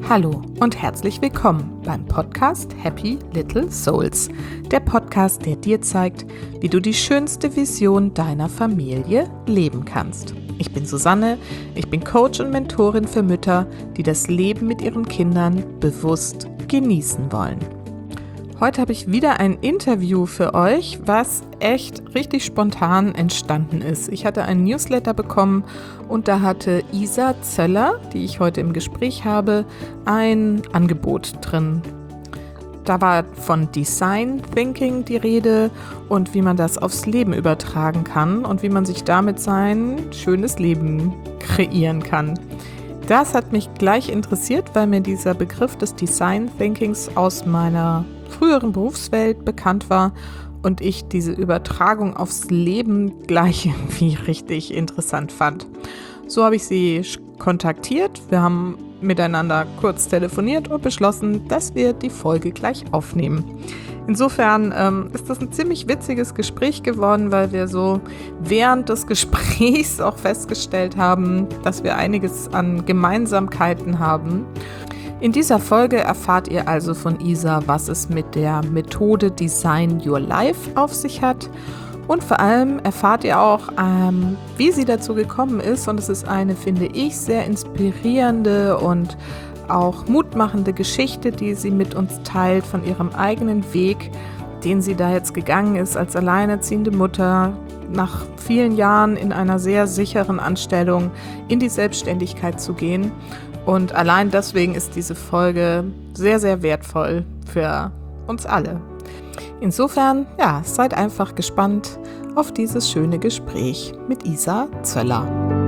Hallo und herzlich willkommen beim Podcast Happy Little Souls. Der Podcast, der dir zeigt, wie du die schönste Vision deiner Familie leben kannst. Ich bin Susanne, ich bin Coach und Mentorin für Mütter, die das Leben mit ihren Kindern bewusst genießen wollen. Heute habe ich wieder ein Interview für euch, was echt richtig spontan entstanden ist. Ich hatte einen Newsletter bekommen und da hatte Isa Zöller, die ich heute im Gespräch habe, ein Angebot drin. Da war von Design Thinking die Rede und wie man das aufs Leben übertragen kann und wie man sich damit sein schönes Leben kreieren kann. Das hat mich gleich interessiert, weil mir dieser Begriff des Design Thinkings aus meiner früheren Berufswelt bekannt war und ich diese Übertragung aufs Leben gleich irgendwie richtig interessant fand. So habe ich sie kontaktiert, wir haben miteinander kurz telefoniert und beschlossen, dass wir die Folge gleich aufnehmen. Insofern ist das ein ziemlich witziges Gespräch geworden, weil wir so während des Gesprächs auch festgestellt haben, dass wir einiges an Gemeinsamkeiten haben. In dieser Folge erfahrt ihr also von Isa, was es mit der Methode Design Your Life auf sich hat. Und vor allem erfahrt ihr auch, wie sie dazu gekommen ist. Und es ist eine, finde ich, sehr inspirierende und auch mutmachende Geschichte, die sie mit uns teilt von ihrem eigenen Weg, den sie da jetzt gegangen ist als alleinerziehende Mutter, nach vielen Jahren in einer sehr sicheren Anstellung in die Selbstständigkeit zu gehen. Und allein deswegen ist diese Folge sehr, sehr wertvoll für uns alle. Insofern, ja, seid einfach gespannt auf dieses schöne Gespräch mit Isa Zöller.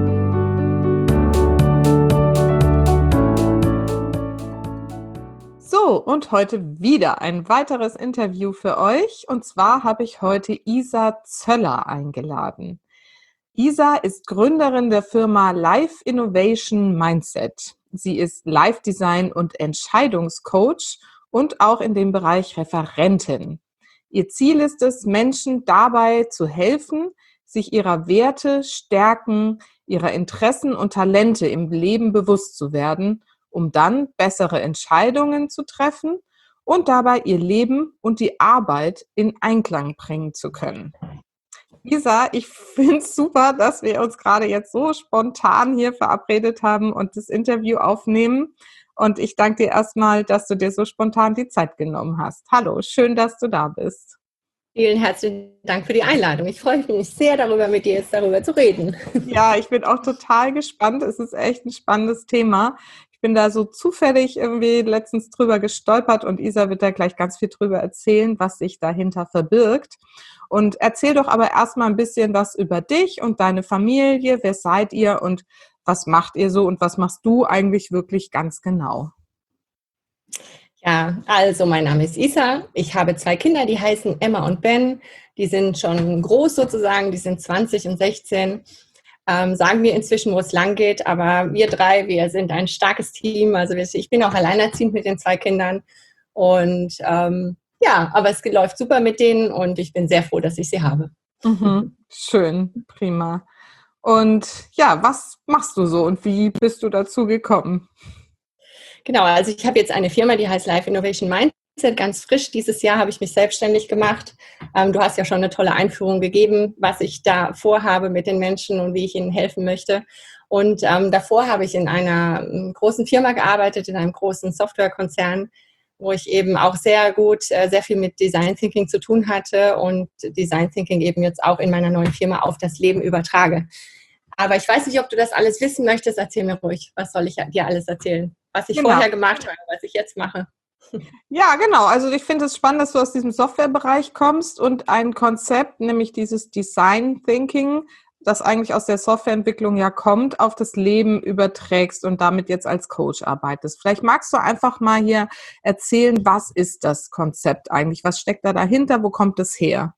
So, und heute wieder ein weiteres Interview für euch. Und zwar habe ich heute Isa Zöller eingeladen. Isa ist Gründerin der Firma Life Innovation Mindset. Sie ist Life-Design- und Entscheidungscoach und auch in dem Bereich Referentin. Ihr Ziel ist es, Menschen dabei zu helfen, sich ihrer Werte, Stärken, ihrer Interessen und Talente im Leben bewusst zu werden, um dann bessere Entscheidungen zu treffen und dabei ihr Leben und die Arbeit in Einklang bringen zu können. Isa, ich finde es super, dass wir uns gerade jetzt so spontan hier verabredet haben und das Interview aufnehmen. Und ich danke dir erstmal, dass du dir so spontan die Zeit genommen hast. Hallo, schön, dass du da bist. Vielen herzlichen Dank für die Einladung. Ich freue mich sehr darüber, mit dir jetzt darüber zu reden. Ja, ich bin auch total gespannt. Es ist echt ein spannendes Thema. Ich bin da so zufällig irgendwie letztens drüber gestolpert und Isa wird da gleich ganz viel drüber erzählen, was sich dahinter verbirgt. Und erzähl doch aber erstmal ein bisschen was über dich und deine Familie. Wer seid ihr und was macht ihr so und was machst du eigentlich wirklich ganz genau? Ja, also mein Name ist Isa. Ich habe 2 Kinder, die heißen Emma und Ben. Die sind schon groß sozusagen, die sind 20 und 16. Sagen wir inzwischen, wo es lang geht, aber wir 3, wir sind ein starkes Team. Also ich bin auch alleinerziehend mit den 2 Kindern und ja, aber es läuft super mit denen und ich bin sehr froh, dass ich sie habe. Schön, prima. Und ja, was machst du so und wie bist du dazu gekommen? Genau, also ich habe jetzt eine Firma, die heißt Life Innovation Mindset, ganz frisch. Dieses Jahr habe ich mich selbstständig gemacht. Du hast ja schon eine tolle Einführung gegeben, was ich da vorhabe mit den Menschen und wie ich ihnen helfen möchte. Und davor habe ich in einer großen Firma gearbeitet, in einem großen Softwarekonzern, wo ich eben auch sehr viel mit Design Thinking zu tun hatte und Design Thinking eben jetzt auch in meiner neuen Firma auf das Leben übertrage. Aber ich weiß nicht, ob du das alles wissen möchtest. Erzähl mir ruhig, was soll ich dir alles erzählen? Was ich vorher gemacht habe, was ich jetzt mache. Ja, genau. Also ich finde es spannend, dass du aus diesem Softwarebereich kommst und ein Konzept, nämlich dieses Design Thinking, das eigentlich aus der Softwareentwicklung ja kommt, auf das Leben überträgst und damit jetzt als Coach arbeitest. Vielleicht magst du einfach mal hier erzählen, was ist das Konzept eigentlich? Was steckt da dahinter? Wo kommt es her?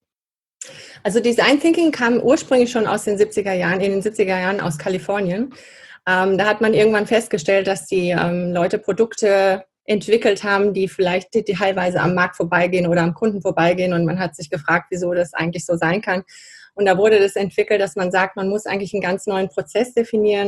Also Design Thinking kam ursprünglich schon aus den 70er Jahren, in den 70er Jahren aus Kalifornien. Da hat man irgendwann festgestellt, dass die Leute Produkte entwickelt haben, die vielleicht teilweise am Markt vorbeigehen oder am Kunden vorbeigehen. Und man hat sich gefragt, wieso das eigentlich so sein kann. Und da wurde das entwickelt, dass man sagt, man muss eigentlich einen ganz neuen Prozess definieren,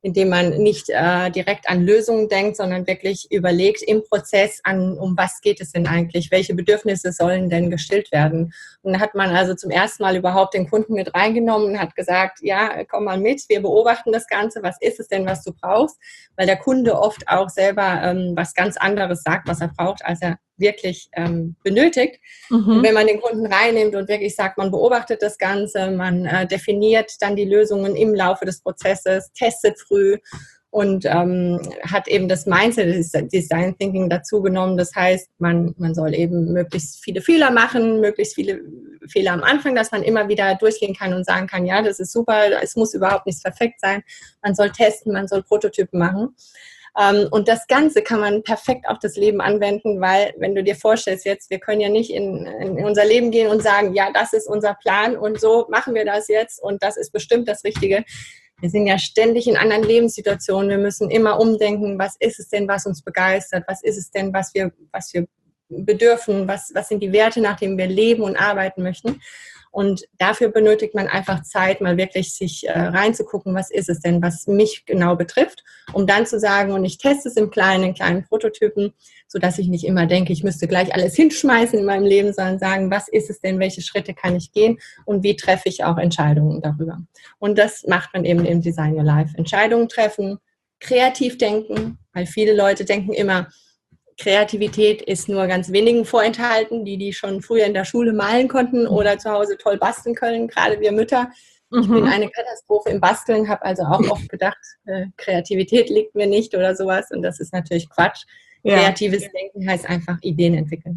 indem man nicht direkt an Lösungen denkt, sondern wirklich überlegt im Prozess um was geht es denn eigentlich, welche Bedürfnisse sollen denn gestillt werden. Und da hat man also zum ersten Mal überhaupt den Kunden mit reingenommen und hat gesagt, ja, komm mal mit, wir beobachten das Ganze, was ist es denn, was du brauchst, weil der Kunde oft auch selber was ganz anderes sagt, was er braucht, als er wirklich benötigt. Und wenn man den Kunden reinnimmt und wirklich sagt, man beobachtet das Ganze, man definiert dann die Lösungen im Laufe des Prozesses, testet früh und hat eben das Mindset, das Design Thinking dazu genommen. Das heißt, man soll eben möglichst viele Fehler machen, möglichst viele Fehler am Anfang, dass man immer wieder durchgehen kann und sagen kann, ja, das ist super, es muss überhaupt nicht perfekt sein. Man soll testen, man soll Prototypen machen. Und das Ganze kann man perfekt auf das Leben anwenden, weil wenn du dir vorstellst jetzt, wir können ja nicht in unser Leben gehen und sagen, ja, das ist unser Plan und so machen wir das jetzt und das ist bestimmt das Richtige. Wir sind ja ständig in anderen Lebenssituationen. Wir müssen immer umdenken, was ist es denn, was uns begeistert? Was ist es denn, was wir bedürfen? Was sind die Werte, nach denen wir leben und arbeiten möchten? Und dafür benötigt man einfach Zeit, mal wirklich sich reinzugucken, was ist es denn, was mich genau betrifft, um dann zu sagen, und ich teste es in kleinen Prototypen, sodass ich nicht immer denke, ich müsste gleich alles hinschmeißen in meinem Leben, sondern sagen, was ist es denn, welche Schritte kann ich gehen und wie treffe ich auch Entscheidungen darüber. Und das macht man eben im Design Your Life. Entscheidungen treffen, kreativ denken, weil viele Leute denken immer, Kreativität ist nur ganz wenigen vorenthalten, die schon früher in der Schule malen konnten oder zu Hause toll basteln können, gerade wir Mütter. Ich bin eine Katastrophe im Basteln, habe also auch oft gedacht, Kreativität liegt mir nicht oder sowas und das ist natürlich Quatsch. Ja. Kreatives Denken heißt einfach Ideen entwickeln.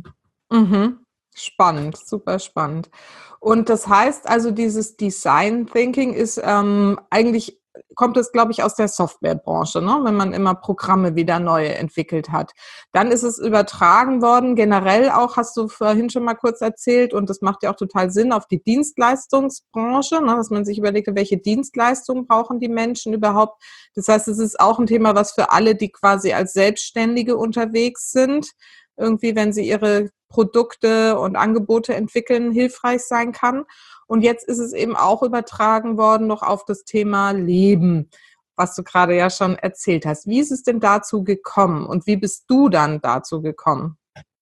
Spannend, super spannend. Und das heißt also, dieses Design Thinking ist eigentlich, kommt es, glaube ich, aus der Softwarebranche, ne? Wenn man immer Programme wieder neu entwickelt hat. Dann ist es übertragen worden, generell auch, hast du vorhin schon mal kurz erzählt, und das macht ja auch total Sinn, auf die Dienstleistungsbranche, ne? Dass man sich überlegt, welche Dienstleistungen brauchen die Menschen überhaupt. Das heißt, es ist auch ein Thema, was für alle, die quasi als Selbstständige unterwegs sind, irgendwie, wenn sie ihre Produkte und Angebote entwickeln, hilfreich sein kann. Und jetzt ist es eben auch übertragen worden noch auf das Thema Leben, was du gerade ja schon erzählt hast. Wie ist es denn dazu gekommen und wie bist du dann dazu gekommen?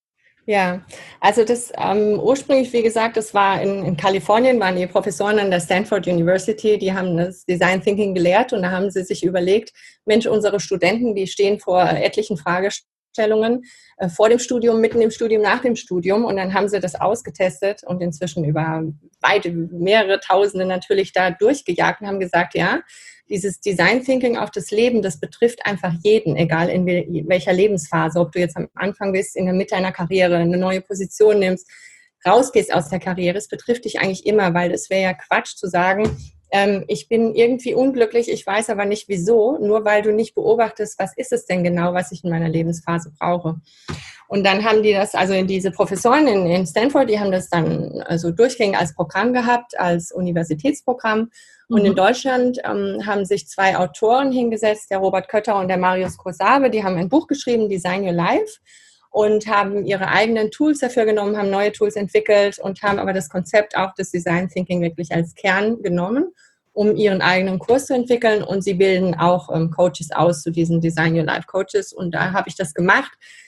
Ja, also das ursprünglich, wie gesagt, das war in Kalifornien, waren die Professoren an der Stanford University, die haben das Design Thinking gelehrt und da haben sie sich überlegt, Mensch, unsere Studenten, die stehen vor etlichen Fragestellungen, vor dem Studium, mitten im Studium, nach dem Studium und dann haben sie das ausgetestet und inzwischen über mehrere Tausende natürlich da durchgejagt und haben gesagt, ja, dieses Design Thinking auf das Leben, das betrifft einfach jeden, egal in welcher Lebensphase, ob du jetzt am Anfang bist, in der Mitte einer Karriere, eine neue Position nimmst, rausgehst aus der Karriere, es betrifft dich eigentlich immer, weil es wäre ja Quatsch zu sagen, ich bin irgendwie unglücklich, ich weiß aber nicht wieso, nur weil du nicht beobachtest, was ist es denn genau, was ich in meiner Lebensphase brauche. Und dann haben die das, also diese Professoren in Stanford, die haben das dann also durchgängig als Programm gehabt, als Universitätsprogramm. Und in Deutschland haben sich zwei Autoren hingesetzt, der Robert Kötter und der Marius Kosabe, die haben ein Buch geschrieben, Design Your Life, und haben ihre eigenen Tools dafür genommen, haben neue Tools entwickelt und haben aber das Konzept auch des Design Thinking wirklich als Kern genommen, um ihren eigenen Kurs zu entwickeln. Und sie bilden auch Coaches aus zu diesen Design Your Life Coaches. Und da habe ich das gemacht,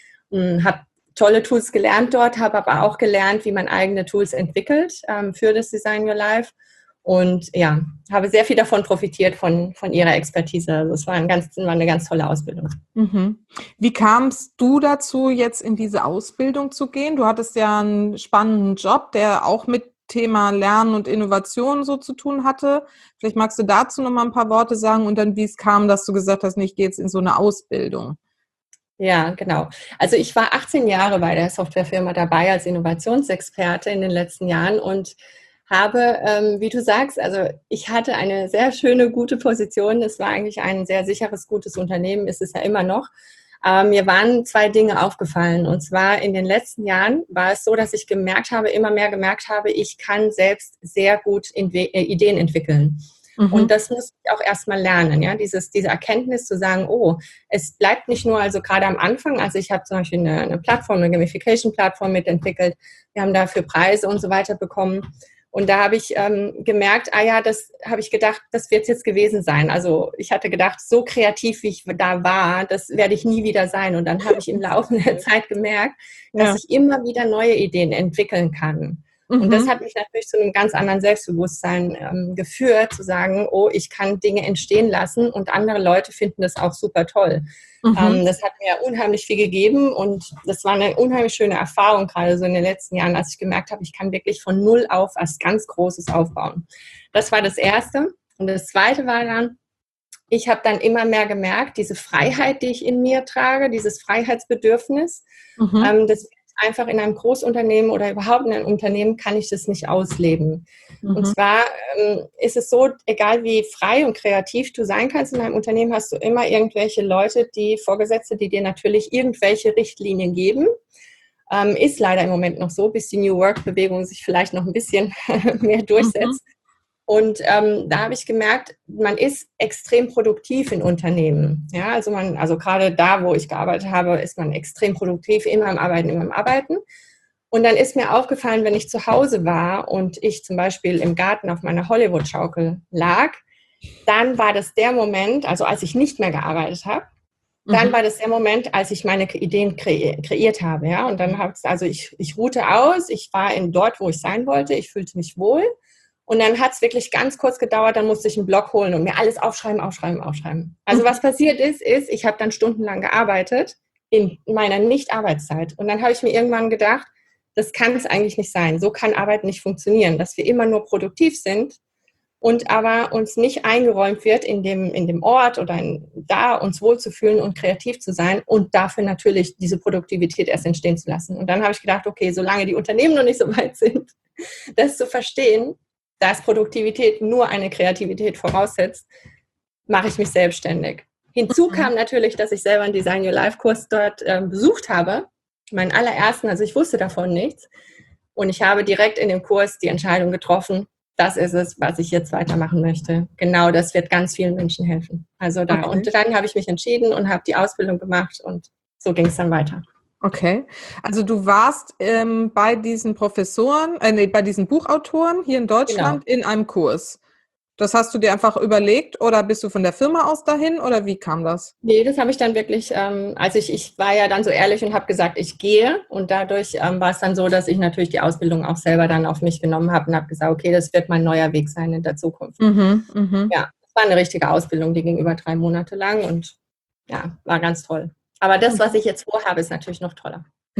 habe tolle Tools gelernt dort, habe aber auch gelernt, wie man eigene Tools entwickelt für das Design Your Life. Und ja, habe sehr viel davon profitiert, von ihrer Expertise. Also es war eine ganz tolle Ausbildung. Wie kamst du dazu, jetzt in diese Ausbildung zu gehen? Du hattest ja einen spannenden Job, der auch mit Thema Lernen und Innovation so zu tun hatte. Vielleicht magst du dazu noch mal ein paar Worte sagen und dann, wie es kam, dass du gesagt hast, ich gehe jetzt in so eine Ausbildung. Ja, genau. Also ich war 18 Jahre bei der Softwarefirma dabei als Innovationsexperte in den letzten Jahren und habe, wie du sagst, also ich hatte eine sehr schöne, gute Position. Es war eigentlich ein sehr sicheres, gutes Unternehmen, ist es ja immer noch. Mir waren zwei Dinge aufgefallen. Und zwar in den letzten Jahren war es so, dass ich immer mehr gemerkt habe, ich kann selbst sehr gut Ideen entwickeln. Und das muss ich auch erstmal lernen, ja, diese Erkenntnis zu sagen, oh, es bleibt nicht nur, also gerade am Anfang, also ich habe zum Beispiel eine Plattform, eine Gamification-Plattform mitentwickelt, wir haben dafür Preise und so weiter bekommen. Und da habe ich gemerkt, das habe ich gedacht, das wird es jetzt gewesen sein. Also ich hatte gedacht, so kreativ, wie ich da war, das werde ich nie wieder sein. Und dann habe ich im Laufe der Zeit gemerkt, dass ich immer wieder neue Ideen entwickeln kann. Und das hat mich natürlich zu einem ganz anderen Selbstbewusstsein geführt, zu sagen, oh, ich kann Dinge entstehen lassen und andere Leute finden das auch super toll. Das hat mir unheimlich viel gegeben und das war eine unheimlich schöne Erfahrung, gerade so in den letzten Jahren, als ich gemerkt habe, ich kann wirklich von null auf was ganz Großes aufbauen. Das war das Erste. Und das Zweite war dann, ich habe dann immer mehr gemerkt, diese Freiheit, die ich in mir trage, dieses Freiheitsbedürfnis, das einfach in einem Großunternehmen oder überhaupt in einem Unternehmen kann ich das nicht ausleben. Und zwar ist es so, egal wie frei und kreativ du sein kannst in einem Unternehmen, hast du immer irgendwelche Leute, die Vorgesetzte, die dir natürlich irgendwelche Richtlinien geben. Ist leider im Moment noch so, bis die New Work-Bewegung sich vielleicht noch ein bisschen mehr durchsetzt. Und da habe ich gemerkt, man ist extrem produktiv in Unternehmen. Ja, also gerade da, wo ich gearbeitet habe, ist man extrem produktiv, immer am Arbeiten, immer am Arbeiten. Und dann ist mir aufgefallen, wenn ich zu Hause war und ich zum Beispiel im Garten auf meiner Hollywood-Schaukel lag, dann war das der Moment, also als ich nicht mehr gearbeitet habe, dann war das der Moment, als ich meine Ideen kreiert habe. Ja? Und dann ich ruhte aus, ich war dort, wo ich sein wollte, ich fühlte mich wohl. Und dann hat es wirklich ganz kurz gedauert, dann musste ich einen Block holen und mir alles aufschreiben. Also was passiert ist, ich habe dann stundenlang gearbeitet in meiner Nicht-Arbeitszeit. Und dann habe ich mir irgendwann gedacht, das kann es eigentlich nicht sein. So kann Arbeit nicht funktionieren, dass wir immer nur produktiv sind und aber uns nicht eingeräumt wird, in dem Ort oder da uns wohlzufühlen und kreativ zu sein und dafür natürlich diese Produktivität erst entstehen zu lassen. Und dann habe ich gedacht, okay, solange die Unternehmen noch nicht so weit sind, das zu verstehen, dass Produktivität nur eine Kreativität voraussetzt, mache ich mich selbstständig. Hinzu kam natürlich, dass ich selber einen Design Your Life Kurs dort besucht habe, meinen allerersten, also ich wusste davon nichts. Und ich habe direkt in dem Kurs die Entscheidung getroffen, das ist es, was ich jetzt weitermachen möchte. Genau, das wird ganz vielen Menschen helfen. Also da. Okay. Und dann habe ich mich entschieden und habe die Ausbildung gemacht und so ging es dann weiter. Okay, also du warst bei diesen Professoren, bei diesen Buchautoren hier in Deutschland in einem Kurs. Das hast du dir einfach überlegt oder bist du von der Firma aus dahin oder wie kam das? Nee, das habe ich dann wirklich, also ich war ja dann so ehrlich und habe gesagt, ich gehe und dadurch war es dann so, dass ich natürlich die Ausbildung auch selber dann auf mich genommen habe und habe gesagt, okay, das wird mein neuer Weg sein in der Zukunft. Ja, das war eine richtige Ausbildung, die ging über 3 Monate lang und ja, war ganz toll. Aber das, was ich jetzt vorhabe, ist natürlich noch toller.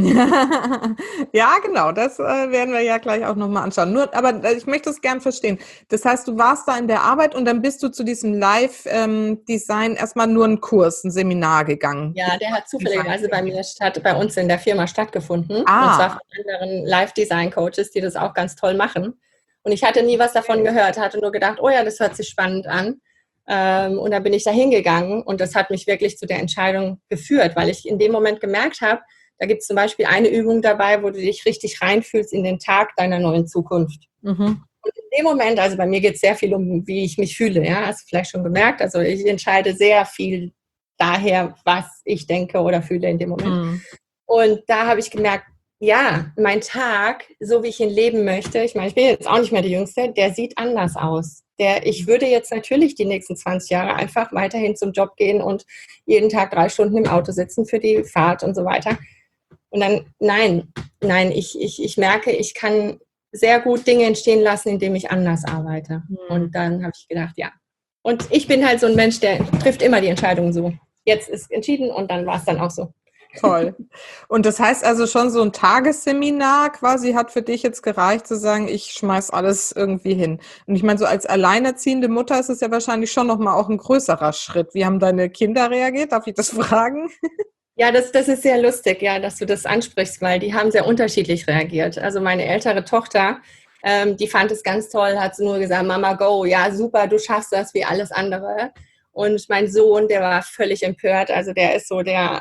Ja, genau, das werden wir ja gleich auch nochmal anschauen. Aber ich möchte es gern verstehen. Das heißt, du warst da in der Arbeit und dann bist du zu diesem Live-Design erstmal nur einen Kurs, ein Seminar gegangen. Ja, der hat zufälligerweise bei uns in der Firma stattgefunden. Und zwar von anderen Live-Design-Coaches, die das auch ganz toll machen. Und ich hatte nie was davon gehört, hatte nur gedacht, oh ja, das hört sich spannend an. Und dann bin ich da hingegangen und das hat mich wirklich zu der Entscheidung geführt, weil ich in dem Moment gemerkt habe, da gibt es zum Beispiel eine Übung dabei, wo du dich richtig reinfühlst in den Tag deiner neuen Zukunft. Und in dem Moment, also bei mir geht es sehr viel um, wie ich mich fühle, ja, hast du vielleicht schon gemerkt, also ich entscheide sehr viel daher, was ich denke oder fühle in dem Moment. Und da habe ich gemerkt, ja, mein Tag, so wie ich ihn leben möchte, ich meine, ich bin jetzt auch nicht mehr die Jüngste, der sieht anders aus. Ich würde jetzt natürlich die nächsten 20 Jahre einfach weiterhin zum Job gehen und jeden Tag 3 Stunden im Auto sitzen für die Fahrt und so weiter. Und dann, nein, ich merke, ich kann sehr gut Dinge entstehen lassen, indem ich anders arbeite. Und dann habe ich gedacht, ja. Und ich bin halt so ein Mensch, der trifft immer die Entscheidungen so. Jetzt ist entschieden und dann war es dann auch so. Toll. Und das heißt also schon so ein Tagesseminar quasi hat für dich jetzt gereicht, zu sagen, ich schmeiß alles irgendwie hin. Und ich meine, so als alleinerziehende Mutter ist es ja wahrscheinlich schon nochmal auch ein größerer Schritt. Wie haben deine Kinder reagiert? Darf ich das fragen? Ja, das ist sehr lustig, ja, dass du das ansprichst, weil die haben sehr unterschiedlich reagiert. Also meine ältere Tochter, die fand es ganz toll, hat nur gesagt, Mama, go, ja, super, du schaffst das wie alles andere. Und mein Sohn, der war völlig empört. Also der ist so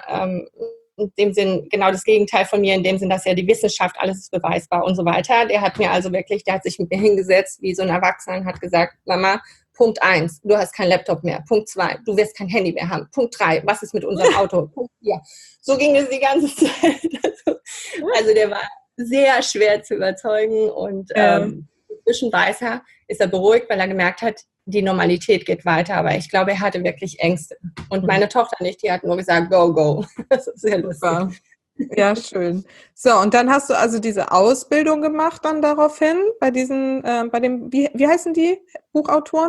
in dem Sinn genau das Gegenteil von mir, in dem Sinn, dass ja die Wissenschaft, alles ist beweisbar und so weiter. Der hat sich mit mir hingesetzt wie so ein Erwachsener und hat gesagt, Mama, Punkt 1, du hast keinen Laptop mehr. Punkt 2, du wirst kein Handy mehr haben. Punkt 3, was ist mit unserem Auto? Punkt 4. So ging es die ganze Zeit. Also der war sehr schwer zu überzeugen und inzwischen weiß er, ist er beruhigt, weil er gemerkt hat, die Normalität geht weiter. Aber ich glaube, er hatte wirklich Ängste. Und meine Tochter nicht, die hat nur gesagt, go, go. Das ist sehr lustig. Ja, schön. So, und dann hast du also diese Ausbildung gemacht dann daraufhin bei diesen, bei dem, wie heißen die Buchautoren?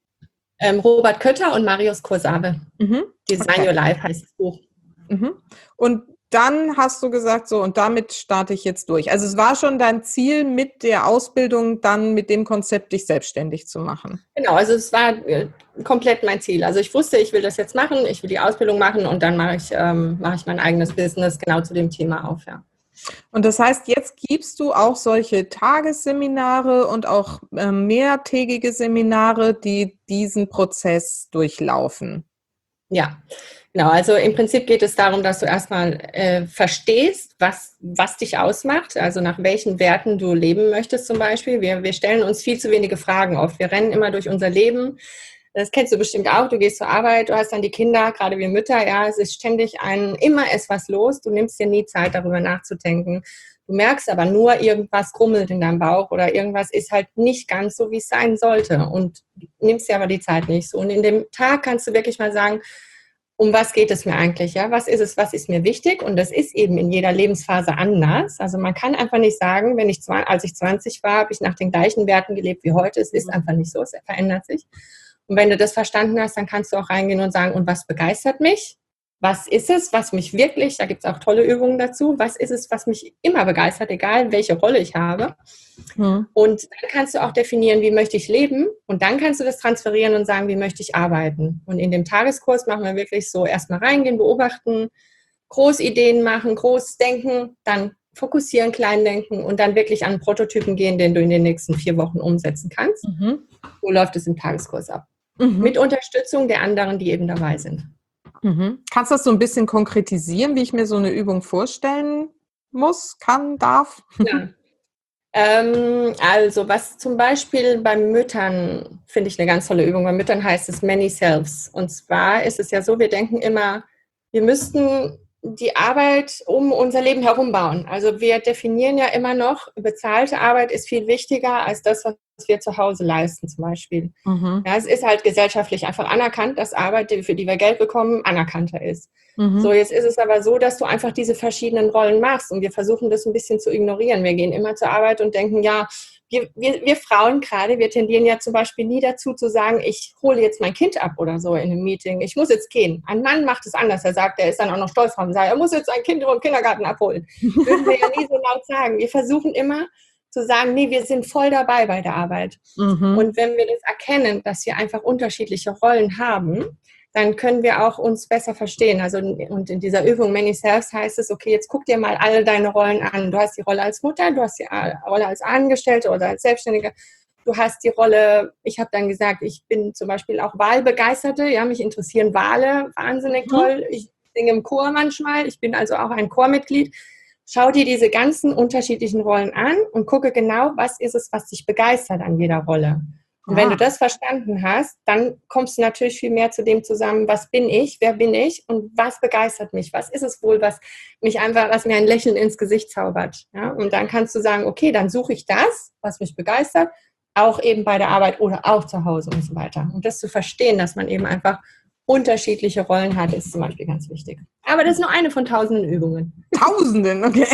Robert Kötter und Marius Kursabe. Design Your Life heißt das Buch. Und dann hast du gesagt, so, und damit starte ich jetzt durch. Also es war schon dein Ziel mit der Ausbildung, dann mit dem Konzept dich selbstständig zu machen. Genau, also es war komplett mein Ziel. Also ich wusste, ich will das jetzt machen, ich will die Ausbildung machen und dann mache ich mein eigenes Business genau zu dem Thema auf, ja. Und das heißt, jetzt gibst du auch solche Tagesseminare und auch mehrtägige Seminare, die diesen Prozess durchlaufen. Ja, genau. Also im Prinzip geht es darum, dass du erstmal verstehst, was dich ausmacht, also nach welchen Werten du leben möchtest zum Beispiel. Wir stellen uns viel zu wenige Fragen oft. Wir rennen immer durch unser Leben. Das kennst du bestimmt auch. Du gehst zur Arbeit, du hast dann die Kinder, gerade wir Mütter, ja, es ist ständig immer ist was los. Du nimmst dir nie Zeit, darüber nachzudenken. Du merkst aber nur, irgendwas krummelt in deinem Bauch oder irgendwas ist halt nicht ganz so, wie es sein sollte und nimmst dir aber die Zeit nicht so. Und in dem Tag kannst du wirklich mal sagen, um was geht es mir eigentlich? Ja? Was ist mir wichtig? Und das ist eben in jeder Lebensphase anders. Also man kann einfach nicht sagen, als ich 20 war, habe ich nach den gleichen Werten gelebt wie heute. Es ist einfach nicht so, es verändert sich. Und wenn du das verstanden hast, dann kannst du auch reingehen und sagen, und was begeistert mich? Was ist es, was mich wirklich, da gibt es auch tolle Übungen dazu, was ist es, was mich immer begeistert, egal welche Rolle ich habe. Und dann kannst du auch definieren, wie möchte ich leben und dann kannst du das transferieren und sagen, wie möchte ich arbeiten. Und in dem Tageskurs machen wir wirklich so erstmal reingehen, beobachten, Großideen machen, groß denken, dann fokussieren, klein denken und dann wirklich an einen Prototypen gehen, den du in den nächsten 4 Wochen umsetzen kannst. So läuft es im Tageskurs ab. Mit Unterstützung der anderen, die eben dabei sind. Kannst du das so ein bisschen konkretisieren, wie ich mir so eine Übung vorstellen muss, kann, darf? Ja. Also was zum Beispiel bei Müttern, finde ich eine ganz tolle Übung. Bei Müttern heißt es Many Selves. Und zwar ist es ja so, wir denken immer, wir müssten die Arbeit um unser Leben herum bauen. Also wir definieren ja immer noch, bezahlte Arbeit ist viel wichtiger als das, was wir zu Hause leisten zum Beispiel. Ja, es ist halt gesellschaftlich einfach anerkannt, dass Arbeit, für die wir Geld bekommen, anerkannter ist. So, jetzt ist es aber so, dass du einfach diese verschiedenen Rollen machst und wir versuchen das ein bisschen zu ignorieren. Wir gehen immer zur Arbeit und denken, ja, wir Frauen gerade, wir tendieren ja zum Beispiel nie dazu zu sagen, ich hole jetzt mein Kind ab oder so in einem Meeting, ich muss jetzt gehen. Ein Mann macht es anders, er sagt, er ist dann auch noch stolz drauf und sagt, er muss jetzt sein Kind vom Kindergarten abholen. Würden wir ja nie so laut sagen. Wir versuchen immer zu sagen, nee, wir sind voll dabei bei der Arbeit. Und wenn wir das erkennen, dass wir einfach unterschiedliche Rollen haben, dann können wir auch uns besser verstehen. Also, und in dieser Übung Many Selves heißt es, okay, jetzt guck dir mal alle deine Rollen an. Du hast die Rolle als Mutter, du hast die Rolle als Angestellte oder als Selbstständige. Du hast die Rolle, ich habe dann gesagt, ich bin zum Beispiel auch Wahlbegeisterte, ja, mich interessieren Wale, wahnsinnig toll. Ich singe im Chor manchmal, ich bin also auch ein Chormitglied. Schau dir diese ganzen unterschiedlichen Rollen an und gucke genau, was ist es, was dich begeistert an jeder Rolle. Und wenn du das verstanden hast, dann kommst du natürlich viel mehr zu dem zusammen, was bin ich, wer bin ich und was begeistert mich, was ist es wohl, was mir ein Lächeln ins Gesicht zaubert. Ja? Und dann kannst du sagen, okay, dann suche ich das, was mich begeistert, auch eben bei der Arbeit oder auch zu Hause und so weiter. Und das zu verstehen, dass man eben einfach unterschiedliche Rollen hat, ist zum Beispiel ganz wichtig. Aber das ist nur eine von tausenden Übungen. Tausenden, okay.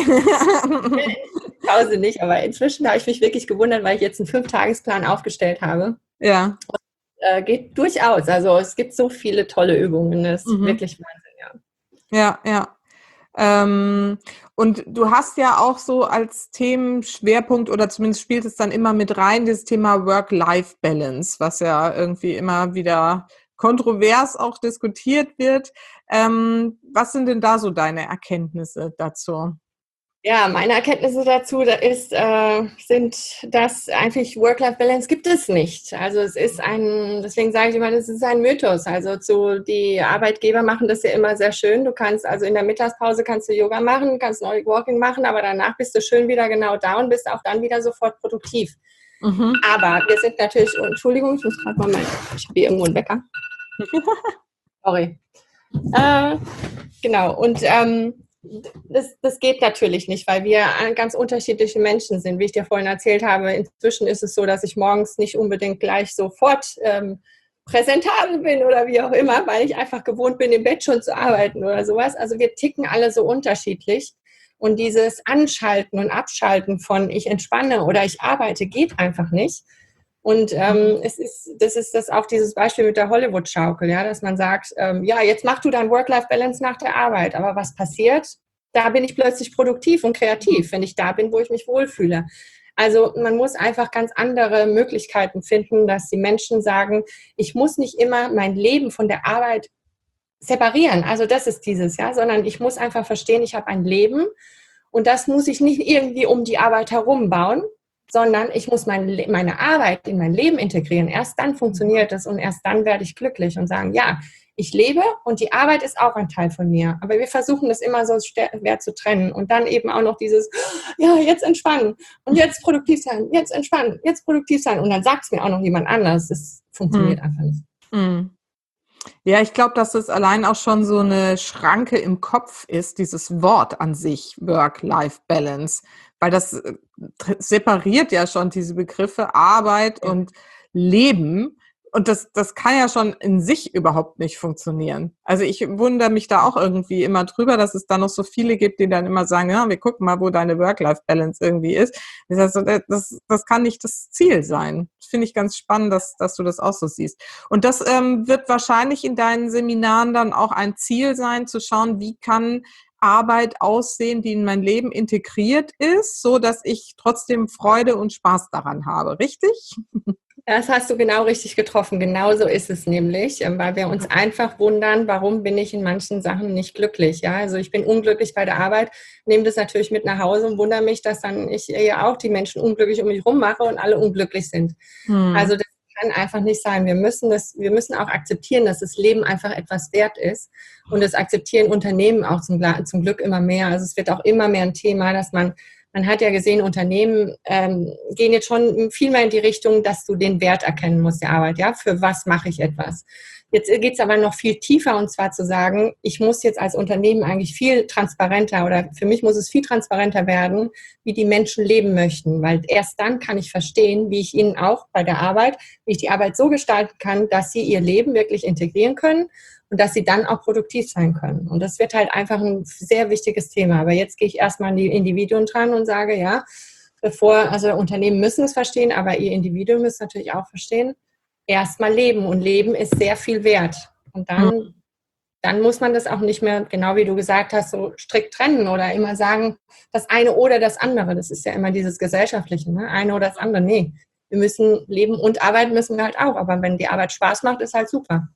Tausende nicht, aber inzwischen habe ich mich wirklich gewundert, weil ich jetzt einen 5-Tagesplan aufgestellt habe. Ja. Und, geht durchaus. Also es gibt so viele tolle Übungen. Das ist wirklich Wahnsinn, ja. Ja. Und du hast ja auch so als Themenschwerpunkt oder zumindest spielt es dann immer mit rein, das Thema Work-Life-Balance, was ja irgendwie immer wieder kontrovers auch diskutiert wird. Was sind denn da so deine Erkenntnisse dazu? Ja, meine Erkenntnisse dazu sind, dass eigentlich Work-Life-Balance gibt es nicht. Also es ist deswegen sage ich immer, das ist ein Mythos. Also die Arbeitgeber machen das ja immer sehr schön. Du kannst also in der Mittagspause kannst du Yoga machen, kannst Nordic Walking machen, aber danach bist du schön wieder genau da und bist auch dann wieder sofort produktiv. Aber wir sind natürlich, Entschuldigung, ich muss gerade mal ich habe hier irgendwo einen Wecker. Sorry. Genau, und das geht natürlich nicht, weil wir ganz unterschiedliche Menschen sind. Wie ich dir vorhin erzählt habe, inzwischen ist es so, dass ich morgens nicht unbedingt gleich sofort präsentabel bin oder wie auch immer, weil ich einfach gewohnt bin, im Bett schon zu arbeiten oder sowas. Also wir ticken alle so unterschiedlich. Und dieses Anschalten und Abschalten von ich entspanne oder ich arbeite geht einfach nicht. Und das ist auch dieses Beispiel mit der Hollywood-Schaukel, ja, dass man sagt, ja, jetzt mach du dein Work-Life-Balance nach der Arbeit. Aber was passiert? Da bin ich plötzlich produktiv und kreativ, wenn ich da bin, wo ich mich wohlfühle. Also man muss einfach ganz andere Möglichkeiten finden, dass die Menschen sagen, ich muss nicht immer mein Leben von der Arbeit separieren. Also das ist dieses, ja, sondern ich muss einfach verstehen, ich habe ein Leben und das muss ich nicht irgendwie um die Arbeit herum bauen, sondern ich muss meine Arbeit in mein Leben integrieren. Erst dann funktioniert es und erst dann werde ich glücklich und sagen, ja, ich lebe und die Arbeit ist auch ein Teil von mir. Aber wir versuchen das immer so schwer zu trennen und dann eben auch noch dieses, ja, jetzt entspannen und jetzt produktiv sein, jetzt entspannen, jetzt produktiv sein und dann sagt es mir auch noch jemand anders. Das funktioniert einfach nicht. Ja, ich glaube, dass es allein auch schon so eine Schranke im Kopf ist, dieses Wort an sich, Work-Life-Balance, weil das separiert ja schon diese Begriffe Arbeit und Leben. Und das kann ja schon in sich überhaupt nicht funktionieren. Also ich wundere mich da auch irgendwie immer drüber, dass es da noch so viele gibt, die dann immer sagen, ja, wir gucken mal, wo deine Work-Life-Balance irgendwie ist. Das kann nicht das Ziel sein. Das finde ich ganz spannend, dass du das auch so siehst. Und das wird wahrscheinlich in deinen Seminaren dann auch ein Ziel sein, zu schauen, wie kann Arbeit aussehen, die in mein Leben integriert ist, so dass ich trotzdem Freude und Spaß daran habe. Richtig? Das hast du genau richtig getroffen. Genau so ist es nämlich, weil wir uns einfach wundern, warum bin ich in manchen Sachen nicht glücklich. Ja, also ich bin unglücklich bei der Arbeit, nehme das natürlich mit nach Hause und wundere mich, dass dann ich ja auch die Menschen unglücklich um mich rum mache und alle unglücklich sind. Also das kann einfach nicht sein. Wir müssen auch akzeptieren, dass das Leben einfach etwas wert ist. Und das akzeptieren Unternehmen auch zum Glück immer mehr. Also es wird auch immer mehr ein Thema, dass man hat ja gesehen, Unternehmen gehen jetzt schon viel mehr in die Richtung, dass du den Wert erkennen musst der Arbeit. Ja, für was mache ich etwas? Jetzt geht es aber noch viel tiefer, und zwar zu sagen, ich muss jetzt als Unternehmen eigentlich viel transparenter oder für mich muss es viel transparenter werden, wie die Menschen leben möchten, weil erst dann kann ich verstehen, wie ich ihnen auch bei der Arbeit, wie ich die Arbeit so gestalten kann, dass sie ihr Leben wirklich integrieren können und dass sie dann auch produktiv sein können. Und das wird halt einfach ein sehr wichtiges Thema. Aber jetzt gehe ich erstmal an die Individuen dran und sage, ja, also Unternehmen müssen es verstehen, aber ihr Individuum müsst natürlich auch verstehen, erstmal leben. Und Leben ist sehr viel wert. Und dann muss man das auch nicht mehr, genau wie du gesagt hast, so strikt trennen oder immer sagen, das eine oder das andere. Das ist ja immer dieses Gesellschaftliche, ne? Eine oder das andere. Nee, wir müssen leben und arbeiten müssen wir halt auch. Aber wenn die Arbeit Spaß macht, ist halt super.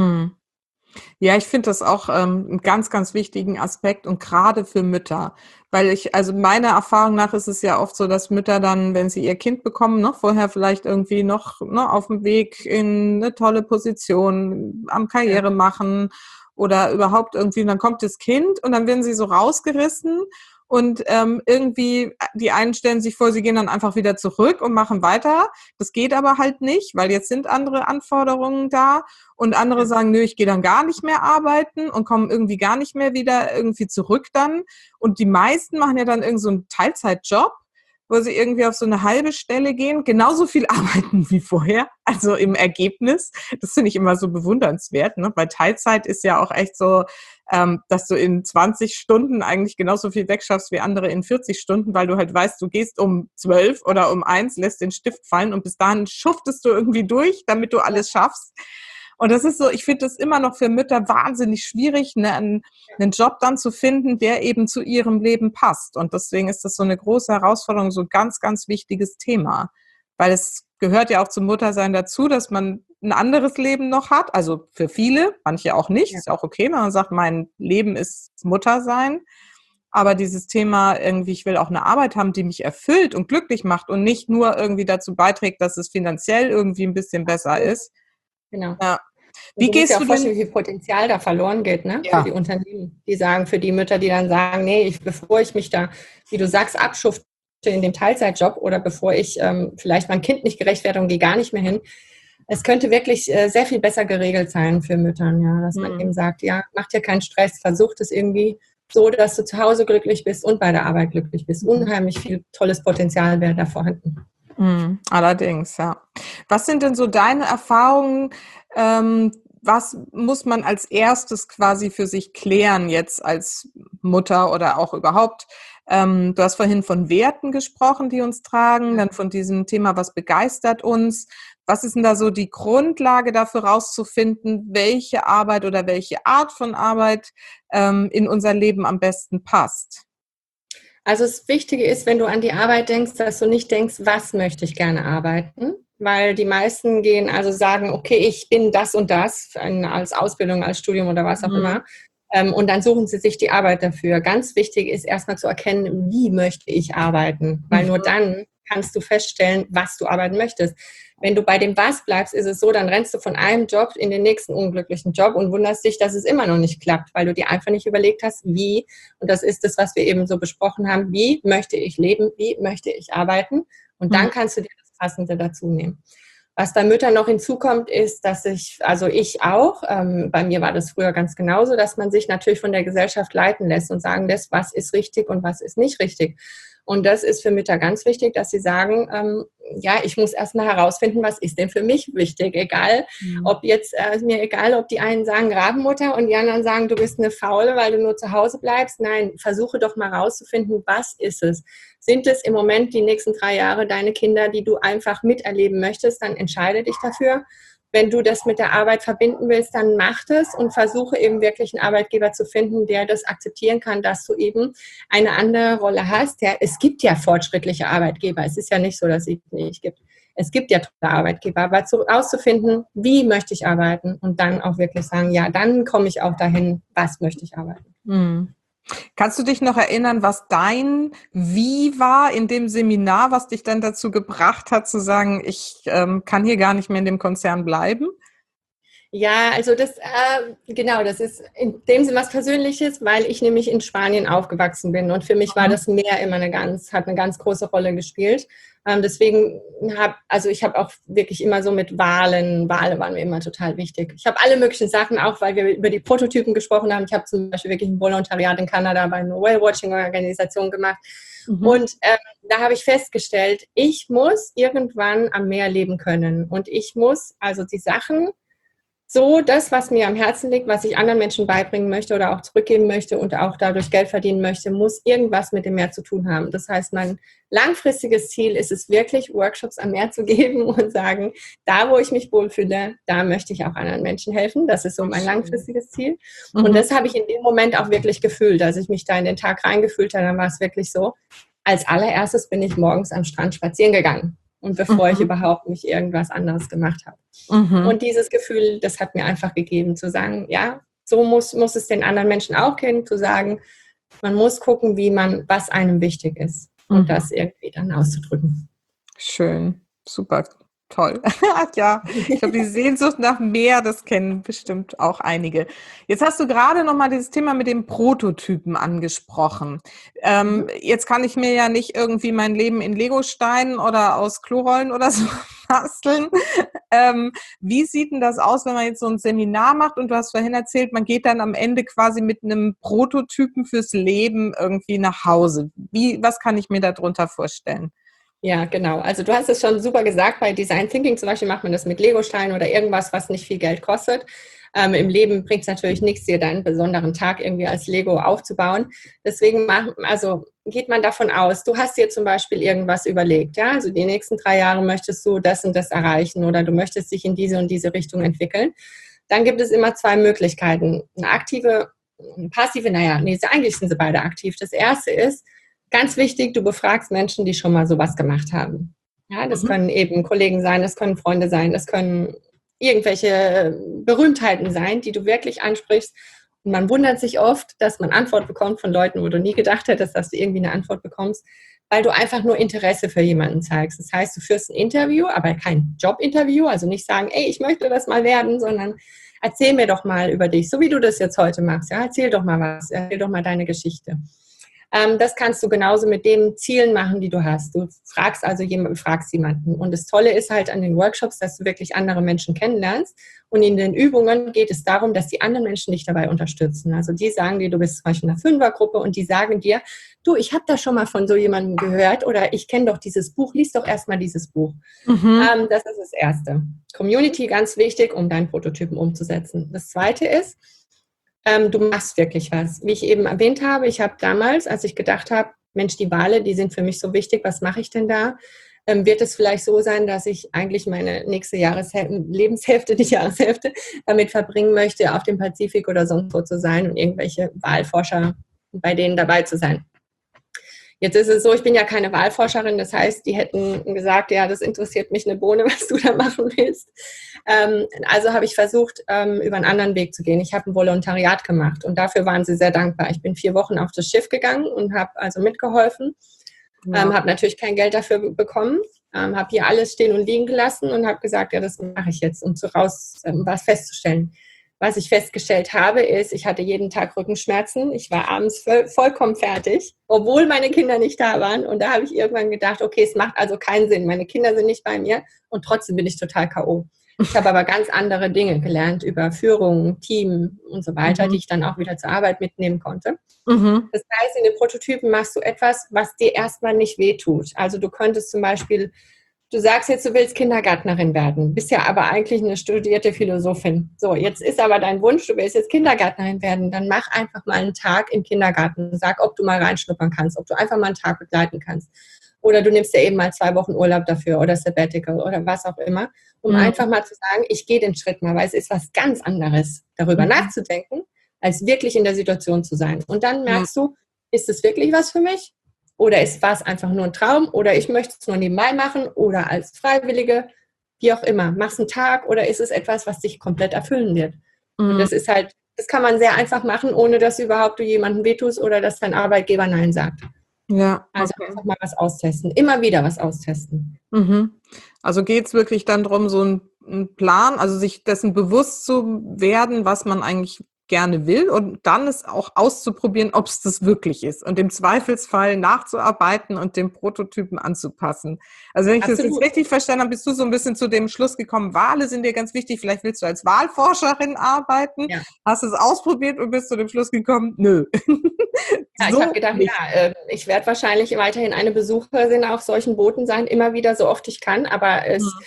Ja, ich finde das auch einen ganz, ganz wichtigen Aspekt und gerade für Mütter. Weil also meiner Erfahrung nach ist es ja oft so, dass Mütter dann, wenn sie ihr Kind bekommen, noch vorher vielleicht irgendwie noch auf dem Weg in eine tolle Position am Karriere machen oder überhaupt irgendwie, und dann kommt das Kind und dann werden sie so rausgerissen und irgendwie, die einen stellen sich vor, sie gehen dann einfach wieder zurück und machen weiter. Das geht aber halt nicht, weil jetzt sind andere Anforderungen da. Und andere sagen, nö, ich gehe dann gar nicht mehr arbeiten und kommen irgendwie gar nicht mehr wieder irgendwie zurück dann. Und die meisten machen ja dann irgend so einen Teilzeitjob, wo sie irgendwie auf so eine halbe Stelle gehen, genauso viel arbeiten wie vorher, also im Ergebnis. Das finde ich immer so bewundernswert, ne? Weil Teilzeit ist ja auch echt so, dass du in 20 Stunden eigentlich genauso viel wegschaffst wie andere in 40 Stunden, weil du halt weißt, du gehst um 12 oder um 1, lässt den Stift fallen und bis dahin schuftest du irgendwie durch, damit du alles schaffst. Und das ist so, ich finde das immer noch für Mütter wahnsinnig schwierig, einen Job dann zu finden, der eben zu ihrem Leben passt. Und deswegen ist das so eine große Herausforderung, so ein ganz, ganz wichtiges Thema. Weil es gehört ja auch zum Muttersein dazu, dass man ein anderes Leben noch hat. Also für viele, manche auch nicht. Ist auch okay, wenn man sagt, mein Leben ist Muttersein. Aber dieses Thema irgendwie, ich will auch eine Arbeit haben, die mich erfüllt und glücklich macht und nicht nur irgendwie dazu beiträgt, dass es finanziell irgendwie ein bisschen besser ist. Genau. Ja. Wie gehst du vorstellen, wie viel Potenzial da verloren geht, ne? Ja. Für die Unternehmen, die sagen, für die Mütter, die dann sagen, nee, bevor ich mich da, wie du sagst, abschufte in dem Teilzeitjob oder bevor ich vielleicht mein Kind nicht gerecht werde und gehe gar nicht mehr hin. Es könnte wirklich sehr viel besser geregelt sein für Müttern, ja, dass man eben sagt, ja, macht dir keinen Stress, versucht es irgendwie so dass du zu Hause glücklich bist und bei der Arbeit glücklich bist. Unheimlich viel tolles Potenzial wäre da vorhanden. Allerdings, ja. Was sind denn so deine Erfahrungen? Was muss man als erstes quasi für sich klären jetzt als Mutter oder auch überhaupt? Du hast vorhin von Werten gesprochen, die uns tragen, dann von diesem Thema, was begeistert uns? Was ist denn da so die Grundlage dafür rauszufinden, welche Arbeit oder welche Art von Arbeit in unser Leben am besten passt? Also das Wichtige ist, wenn du an die Arbeit denkst, dass du nicht denkst, was möchte ich gerne arbeiten? Weil die meisten sagen, okay, ich bin das und das als Ausbildung, als Studium oder was auch immer. Und dann suchen sie sich die Arbeit dafür. Ganz wichtig ist erstmal zu erkennen, wie möchte ich arbeiten? Weil nur dann kannst du feststellen, was du arbeiten möchtest. Wenn du bei dem Was bleibst, ist es so, dann rennst du von einem Job in den nächsten unglücklichen Job und wunderst dich, dass es immer noch nicht klappt, weil du dir einfach nicht überlegt hast, wie. Und das ist das, was wir eben so besprochen haben. Wie möchte ich leben? Wie möchte ich arbeiten? Und dann kannst du dir das Passende dazu nehmen. Was bei Müttern noch hinzukommt, ist, dass ich auch, bei mir war das früher ganz genauso, dass man sich natürlich von der Gesellschaft leiten lässt und sagen lässt, was ist richtig und was ist nicht richtig. Und das ist für Mütter ganz wichtig, dass sie sagen, ich muss erstmal herausfinden, was ist denn für mich wichtig. Ob die einen sagen Rabenmutter und die anderen sagen, du bist eine Faule, weil du nur zu Hause bleibst. Nein, versuche doch mal herauszufinden, was ist es? Sind es im Moment die nächsten 3 Jahre deine Kinder, die du einfach miterleben möchtest, dann entscheide dich dafür. Wenn du das mit der Arbeit verbinden willst, dann mach das und versuche eben wirklich einen Arbeitgeber zu finden, der das akzeptieren kann, dass du eben eine andere Rolle hast. Ja, es gibt ja fortschrittliche Arbeitgeber. Es ist ja nicht so, dass es nicht gibt. Es gibt ja tolle Arbeitgeber, aber auszufinden, wie möchte ich arbeiten und dann auch wirklich sagen, ja, dann komme ich auch dahin, was möchte ich arbeiten. Kannst du dich noch erinnern, was dein Wie war in dem Seminar, was dich dann dazu gebracht hat, zu sagen, ich kann hier gar nicht mehr in dem Konzern bleiben? Ja, also das ist in dem Sinne was Persönliches, weil ich nämlich in Spanien aufgewachsen bin und für mich war das Meer immer hat eine ganz große Rolle gespielt. Deswegen ich habe auch wirklich immer so mit Wale waren mir immer total wichtig. Ich habe alle möglichen Sachen, auch weil wir über die Prototypen gesprochen haben. Ich habe zum Beispiel wirklich ein Volontariat in Kanada bei einer Whale-Watching-Organisation gemacht. Und da habe ich festgestellt, ich muss irgendwann am Meer leben können und ich muss also die Sachen das, was mir am Herzen liegt, was ich anderen Menschen beibringen möchte oder auch zurückgeben möchte und auch dadurch Geld verdienen möchte, muss irgendwas mit dem Meer zu tun haben. Das heißt, mein langfristiges Ziel ist es wirklich, Workshops am Meer zu geben und sagen, da, wo ich mich wohlfühle, da möchte ich auch anderen Menschen helfen. Das ist so mein langfristiges Ziel. Und das habe ich in dem Moment auch wirklich gefühlt. Als ich mich da in den Tag reingefühlt habe, dann war es wirklich so, als allererstes bin ich morgens am Strand spazieren gegangen. Und bevor ich überhaupt nicht irgendwas anderes gemacht habe. Und dieses Gefühl, das hat mir einfach gegeben, zu sagen, ja, so muss es den anderen Menschen auch kennen, zu sagen, man muss gucken, was einem wichtig ist und das irgendwie dann auszudrücken. Schön, super, toll. Ja, ich glaube, die Sehnsucht nach Meer, das kennen bestimmt auch einige. Jetzt hast du gerade noch mal dieses Thema mit dem Prototypen angesprochen. Jetzt kann ich mir ja nicht irgendwie mein Leben in Legosteinen oder aus Klorollen oder so basteln. Wie sieht denn das aus, wenn man jetzt so ein Seminar macht und du hast vorhin erzählt, man geht dann am Ende quasi mit einem Prototypen fürs Leben irgendwie nach Hause. Was kann ich mir darunter vorstellen? Ja, genau. Also du hast es schon super gesagt, bei Design Thinking zum Beispiel macht man das mit Legosteinen oder irgendwas, was nicht viel Geld kostet. Im Leben bringt es natürlich nichts, dir deinen besonderen Tag irgendwie als Lego aufzubauen. Deswegen geht man davon aus, du hast dir zum Beispiel irgendwas überlegt. Ja? Also die nächsten 3 Jahre möchtest du das und das erreichen oder du möchtest dich in diese und diese Richtung entwickeln. Dann gibt es immer 2 Möglichkeiten. Eine aktive, eine passive, eigentlich sind sie beide aktiv. Das erste ist, ganz wichtig, du befragst Menschen, die schon mal sowas gemacht haben. Ja, das können eben Kollegen sein, das können Freunde sein, das können irgendwelche Berühmtheiten sein, die du wirklich ansprichst. Und man wundert sich oft, dass man Antwort bekommt von Leuten, wo du nie gedacht hättest, dass du irgendwie eine Antwort bekommst, weil du einfach nur Interesse für jemanden zeigst. Das heißt, du führst ein Interview, aber kein Jobinterview, also nicht sagen, ey, ich möchte das mal werden, sondern erzähl mir doch mal über dich, so wie du das jetzt heute machst. Ja, erzähl doch mal was, erzähl doch mal deine Geschichte. Das kannst du genauso mit den Zielen machen, die du hast. Du fragst also jemanden. Und das Tolle ist halt an den Workshops, dass du wirklich andere Menschen kennenlernst. Und in den Übungen geht es darum, dass die anderen Menschen dich dabei unterstützen. Also die sagen dir, du bist zum Beispiel in einer Fünfergruppe und die sagen dir, du, ich habe da schon mal von so jemandem gehört oder ich kenne doch dieses Buch, lies doch erstmal dieses Buch. Das ist das Erste. Community, ganz wichtig, um deinen Prototypen umzusetzen. Das Zweite ist, du machst wirklich was. Wie ich eben erwähnt habe, ich habe damals, als ich gedacht habe, Mensch, die Wale, die sind für mich so wichtig, was mache ich denn da? Wird es vielleicht so sein, dass ich eigentlich meine nächste Lebenshälfte, die Jahreshälfte, damit verbringen möchte, auf dem Pazifik oder sonst wo zu sein und irgendwelche Walforscher bei denen dabei zu sein. Jetzt ist es so, ich bin ja keine Wahlforscherin, das heißt, die hätten gesagt, ja, das interessiert mich eine Bohne, was du da machen willst. Also habe ich versucht, über einen anderen Weg zu gehen. Ich habe ein Volontariat gemacht und dafür waren sie sehr dankbar. Ich bin 4 Wochen auf das Schiff gegangen und habe also mitgeholfen, habe natürlich kein Geld dafür bekommen, habe hier alles stehen und liegen gelassen und habe gesagt, ja, das mache ich jetzt, um was festzustellen. Was ich festgestellt habe, ist, ich hatte jeden Tag Rückenschmerzen. Ich war abends vollkommen fertig, obwohl meine Kinder nicht da waren. Und da habe ich irgendwann gedacht, okay, es macht also keinen Sinn. Meine Kinder sind nicht bei mir und trotzdem bin ich total K.O. Ich habe aber ganz andere Dinge gelernt über Führung, Team und so weiter, die ich dann auch wieder zur Arbeit mitnehmen konnte. Das heißt, in den Prototypen machst du etwas, was dir erstmal nicht wehtut. Also du könntest zum Beispiel, du sagst jetzt, du willst Kindergärtnerin werden, bist ja aber eigentlich eine studierte Philosophin. So, jetzt ist aber dein Wunsch, du willst jetzt Kindergärtnerin werden, dann mach einfach mal einen Tag im Kindergarten. Sag, ob du mal reinschnuppern kannst, ob du einfach mal einen Tag begleiten kannst. Oder du nimmst dir eben mal 2 Wochen Urlaub dafür oder Sabbatical oder was auch immer, um einfach mal zu sagen, ich gehe den Schritt mal, weil es ist was ganz anderes, darüber nachzudenken, als wirklich in der Situation zu sein. Und dann merkst du, ist es wirklich was für mich? Oder war es einfach nur ein Traum? Oder ich möchte es nur nebenbei machen oder als Freiwillige, wie auch immer. Machst einen Tag oder ist es etwas, was dich komplett erfüllen wird? Und das ist halt, das kann man sehr einfach machen, ohne dass überhaupt du jemandem wehtust oder dass dein Arbeitgeber Nein sagt. Ja, also einfach mal was austesten. Immer wieder was austesten. Also geht es wirklich dann darum, so einen Plan, also sich dessen bewusst zu werden, was man eigentlich gerne will und dann es auch auszuprobieren, ob es das wirklich ist und im Zweifelsfall nachzuarbeiten und den Prototypen anzupassen. Also wenn ich das jetzt richtig verstanden habe, bist du so ein bisschen zu dem Schluss gekommen, Wale sind dir ganz wichtig, vielleicht willst du als Walforscherin arbeiten, hast es ausprobiert und bist zu dem Schluss gekommen, nö. Ja, ich habe gedacht, ich werde wahrscheinlich weiterhin eine Besucherin auf solchen Booten sein, immer wieder, so oft ich kann, aber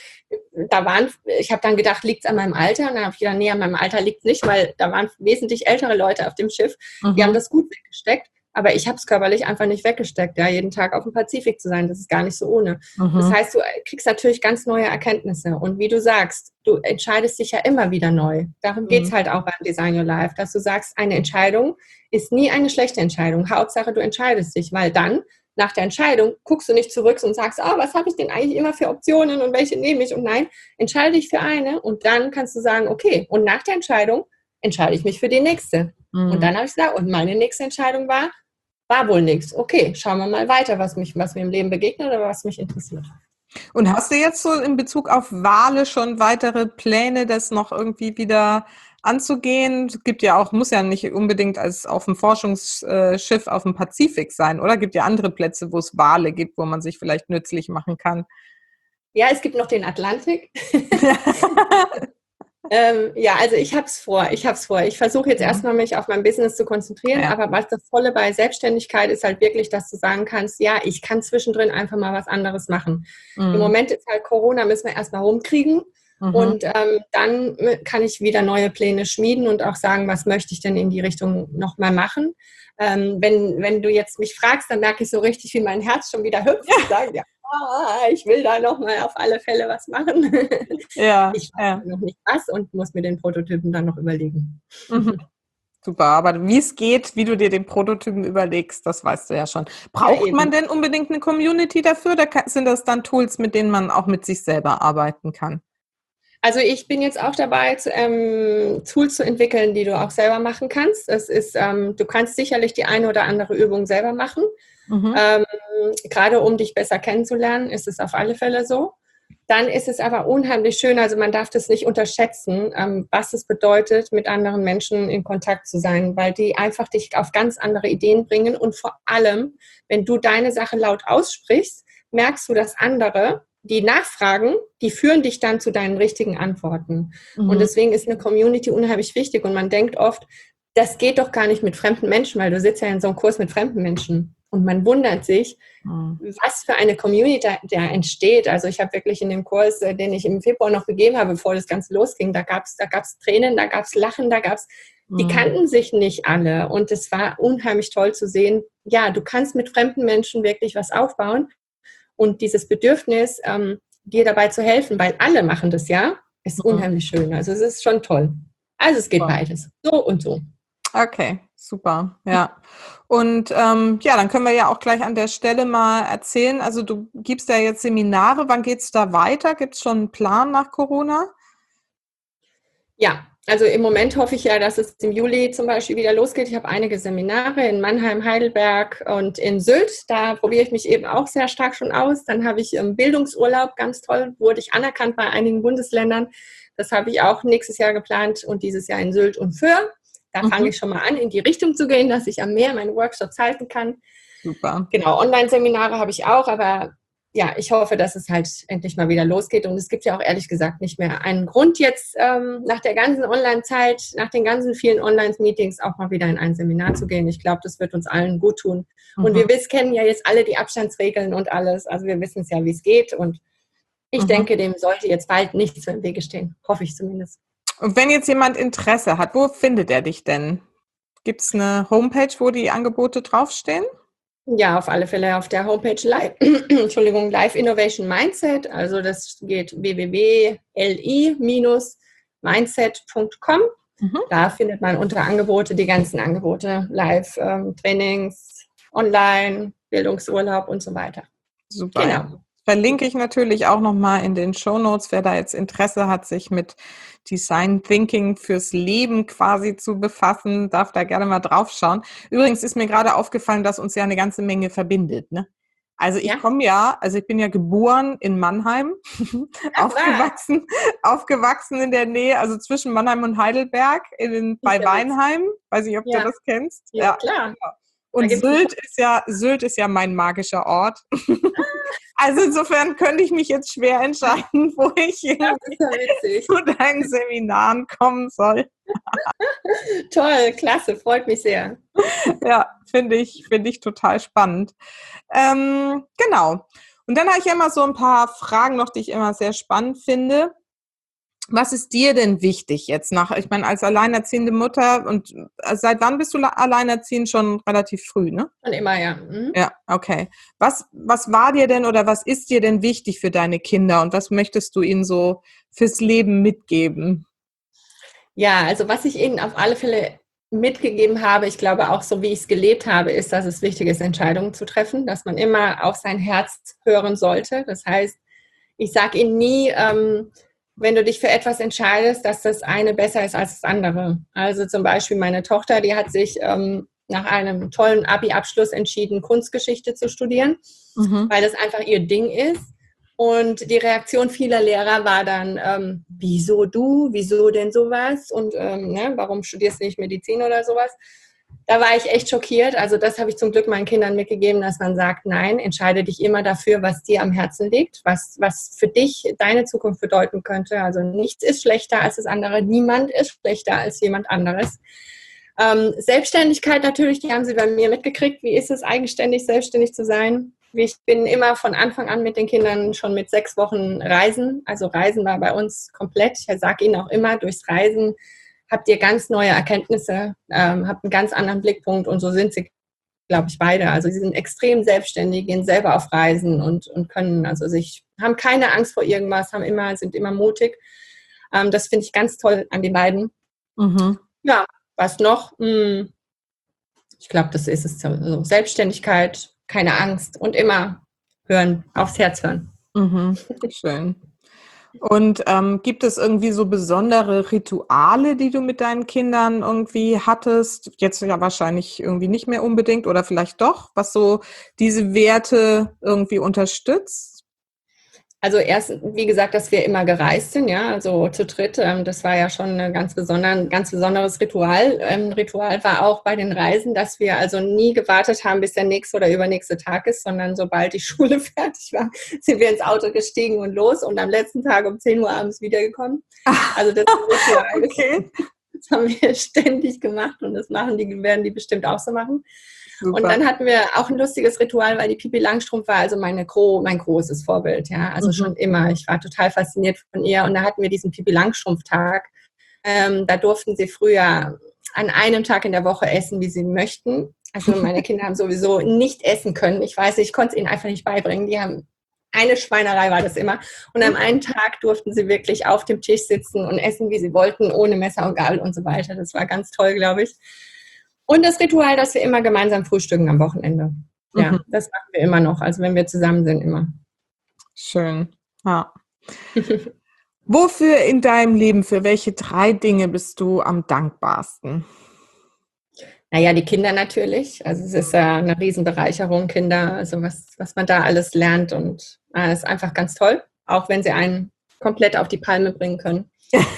ich habe dann gedacht, liegt es an meinem Alter? Und dann habe ich gedacht, nee, an meinem Alter liegt es nicht, weil da waren wesentlich ältere Leute auf dem Schiff, die haben das gut weggesteckt, aber ich habe es körperlich einfach nicht weggesteckt, jeden Tag auf dem Pazifik zu sein, das ist gar nicht so ohne. Das heißt, du kriegst natürlich ganz neue Erkenntnisse und wie du sagst, du entscheidest dich ja immer wieder neu. Darum geht es halt auch beim Design Your Life, dass du sagst, eine Entscheidung ist nie eine schlechte Entscheidung. Hauptsache, du entscheidest dich, weil dann nach der Entscheidung guckst du nicht zurück und sagst, was habe ich denn eigentlich immer für Optionen und welche nehme ich? Und nein, entscheide dich für eine und dann kannst du sagen, okay, und nach der Entscheidung entscheide ich mich für die nächste. Und dann habe ich gesagt, und meine nächste Entscheidung war wohl nichts. Okay, schauen wir mal weiter, was mir im Leben begegnet oder was mich interessiert. Und hast du jetzt so in Bezug auf Wale schon weitere Pläne, das noch irgendwie wieder anzugehen? Es gibt ja auch, muss ja nicht unbedingt als auf dem Forschungsschiff auf dem Pazifik sein, oder? Es gibt ja andere Plätze, wo es Wale gibt, wo man sich vielleicht nützlich machen kann. Ja, es gibt noch den Atlantik. Also ich habe es vor. Ich versuche jetzt erstmal mich auf mein Business zu konzentrieren, aber was das Tolle bei Selbstständigkeit ist halt wirklich, dass du sagen kannst, ja, ich kann zwischendrin einfach mal was anderes machen. Im Moment ist halt Corona, müssen wir erstmal rumkriegen und dann kann ich wieder neue Pläne schmieden und auch sagen, was möchte ich denn in die Richtung nochmal machen. Wenn du jetzt mich fragst, dann merke ich so richtig, wie mein Herz schon wieder hüpft und sage, ich will da nochmal auf alle Fälle was machen. Ich weiß noch nicht was und muss mir den Prototypen dann noch überlegen. Super, aber wie es geht, wie du dir den Prototypen überlegst, das weißt du ja schon. Braucht man denn unbedingt eine Community dafür oder sind das dann Tools, mit denen man auch mit sich selber arbeiten kann? Also ich bin jetzt auch dabei, Tools zu entwickeln, die du auch selber machen kannst. Das ist, du kannst sicherlich die eine oder andere Übung selber machen. Gerade um dich besser kennenzulernen, ist es auf alle Fälle so. dann ist es aber unheimlich schön, also man darf das nicht unterschätzen, was es bedeutet, mit anderen Menschen in Kontakt zu sein, weil die einfach dich auf ganz andere Ideen bringen und vor allem, wenn du deine Sache laut aussprichst, merkst du, dass andere, die nachfragen, die führen dich dann zu deinen richtigen Antworten. Und deswegen ist eine Community unheimlich wichtig und man denkt oft, das geht doch gar nicht mit fremden Menschen, weil du sitzt ja in so einem Kurs mit fremden Menschen. Und man wundert sich, was für eine Community da entsteht. Also ich habe wirklich in dem Kurs, den ich im Februar noch gegeben habe, bevor das Ganze losging, da gab's Tränen, da gab's Lachen, die kannten sich nicht alle. Und es war unheimlich toll zu sehen, ja, du kannst mit fremden Menschen wirklich was aufbauen. Und dieses Bedürfnis, dir dabei zu helfen, weil alle machen das ja, ist unheimlich schön. Also es ist schon toll. Also es geht beides. So und so. Okay, super, ja. Und dann können wir ja auch gleich an der Stelle mal erzählen, also du gibst ja jetzt Seminare, wann geht's da weiter? Gibt es schon einen Plan nach Corona? Ja, also im Moment hoffe ich ja, dass es im Juli zum Beispiel wieder losgeht. Ich habe einige Seminare in Mannheim, Heidelberg und in Sylt. Da probiere ich mich eben auch sehr stark schon aus. Dann habe ich Bildungsurlaub, ganz toll, wurde ich anerkannt bei einigen Bundesländern. Das habe ich auch nächstes Jahr geplant und dieses Jahr in Sylt und Föhr. Da fange ich schon mal an, in die Richtung zu gehen, dass ich am Meer meine Workshops halten kann. Super. Genau, Online-Seminare habe ich auch, aber ja, ich hoffe, dass es halt endlich mal wieder losgeht. Und es gibt ja auch ehrlich gesagt nicht mehr einen Grund jetzt nach der ganzen Online-Zeit, nach den ganzen vielen Online-Meetings auch mal wieder in ein Seminar zu gehen. Ich glaube, das wird uns allen gut tun. Und wir kennen ja jetzt alle die Abstandsregeln und alles. Also wir wissen es ja, wie es geht. Und ich denke, dem sollte jetzt bald nichts im Wege stehen. Hoffe ich zumindest. Und wenn jetzt jemand Interesse hat, wo findet er dich denn? Gibt es eine Homepage, wo die Angebote draufstehen? Ja, auf alle Fälle auf der Homepage Live Innovation Mindset. Also das geht www.li-mindset.com. Da findet man unter Angebote die ganzen Angebote. Live-Trainings, Online, Bildungsurlaub und so weiter. Super. Genau. Verlinke ich natürlich auch nochmal in den Shownotes, wer da jetzt Interesse hat, sich mit Design Thinking fürs Leben quasi zu befassen, darf da gerne mal drauf schauen. Übrigens ist mir gerade aufgefallen, dass uns ja eine ganze Menge verbindet, ne? Also ich ich bin ja geboren in Mannheim, aufgewachsen in der Nähe, also zwischen Mannheim und Heidelberg, bei Weinheim. Weiß nicht, ob du das kennst. Ja, klar. Und Sylt ist ja mein magischer Ort. Also insofern könnte ich mich jetzt schwer entscheiden, wo ich zu deinen Seminaren kommen soll. Toll, klasse, freut mich sehr. Ja, finde ich total spannend. Genau. Und dann habe ich immer so ein paar Fragen noch, die ich immer sehr spannend finde. Was ist dir denn wichtig jetzt ich meine, als alleinerziehende Mutter und seit wann bist du alleinerziehend? Schon relativ früh, ne? Schon immer, ja. Ja, okay. Was war dir denn oder was ist dir denn wichtig für deine Kinder und was möchtest du ihnen so fürs Leben mitgeben? Ja, also was ich ihnen auf alle Fälle mitgegeben habe, ich glaube auch so, wie ich es gelebt habe, ist, dass es wichtig ist, Entscheidungen zu treffen, dass man immer auf sein Herz hören sollte. Das heißt, ich sage ihnen nie, wenn du dich für etwas entscheidest, dass das eine besser ist als das andere. Also zum Beispiel meine Tochter, die hat sich nach einem tollen Abi-Abschluss entschieden, Kunstgeschichte zu studieren, weil das einfach ihr Ding ist. Und die Reaktion vieler Lehrer war dann, wieso du, wieso denn sowas und warum studierst du nicht Medizin oder sowas? Da war ich echt schockiert. Also das habe ich zum Glück meinen Kindern mitgegeben, dass man sagt, nein, entscheide dich immer dafür, was dir am Herzen liegt, was für dich deine Zukunft bedeuten könnte. Also nichts ist schlechter als das andere. Niemand ist schlechter als jemand anderes. Selbstständigkeit natürlich, die haben sie bei mir mitgekriegt. Wie ist es eigenständig, selbstständig zu sein? Ich bin immer von Anfang an mit den Kindern schon mit 6 Wochen reisen. Also Reisen war bei uns komplett. Ich sage ihnen auch immer, durchs Reisen habt ihr ganz neue Erkenntnisse, habt einen ganz anderen Blickpunkt und so sind sie, glaube ich, beide. Also sie sind extrem selbstständig, gehen selber auf Reisen und können haben keine Angst vor irgendwas, sind immer mutig. Das finde ich ganz toll an den beiden. Ja, was noch? Ich glaube, das ist es. Also Selbstständigkeit, keine Angst und immer hören, aufs Herz hören. Schön. Und gibt es irgendwie so besondere Rituale, die du mit deinen Kindern irgendwie hattest? Jetzt ja wahrscheinlich irgendwie nicht mehr unbedingt oder vielleicht doch, was so diese Werte irgendwie unterstützt? Also erst, wie gesagt, dass wir immer gereist sind, ja, also zu dritt. Das war ja schon ein ganz besonderes Ritual. Ritual war auch bei den Reisen, dass wir also nie gewartet haben, bis der nächste oder übernächste Tag ist, sondern sobald die Schule fertig war, sind wir ins Auto gestiegen und los und am letzten Tag um 10 Uhr abends wiedergekommen. Also das Ritual, Okay. das haben wir ständig gemacht und werden die bestimmt auch so machen. Super. Und dann hatten wir auch ein lustiges Ritual, weil die Pippi Langstrumpf war also mein großes Vorbild, ja, also schon immer. Ich war total fasziniert von ihr und da hatten wir diesen Pippi Langstrumpf-Tag. Da durften sie früher an einem Tag in der Woche essen, wie sie möchten. Also meine Kinder haben sowieso nicht essen können. Ich weiß nicht, ich konnte es ihnen einfach nicht beibringen. Die haben eine Schweinerei war das immer. Und am einen Tag durften sie wirklich auf dem Tisch sitzen und essen, wie sie wollten, ohne Messer und Gabel und so weiter. Das war ganz toll, glaube ich. Und das Ritual, dass wir immer gemeinsam frühstücken am Wochenende. Ja, das machen wir immer noch. Also wenn wir zusammen sind, immer. Schön. Ja. Wofür in deinem Leben, für welche 3 Dinge bist du am dankbarsten? Naja, die Kinder natürlich. Also es ist ja eine Riesenbereicherung, Kinder, also was man da alles lernt und ist einfach ganz toll, auch wenn sie einen komplett auf die Palme bringen können.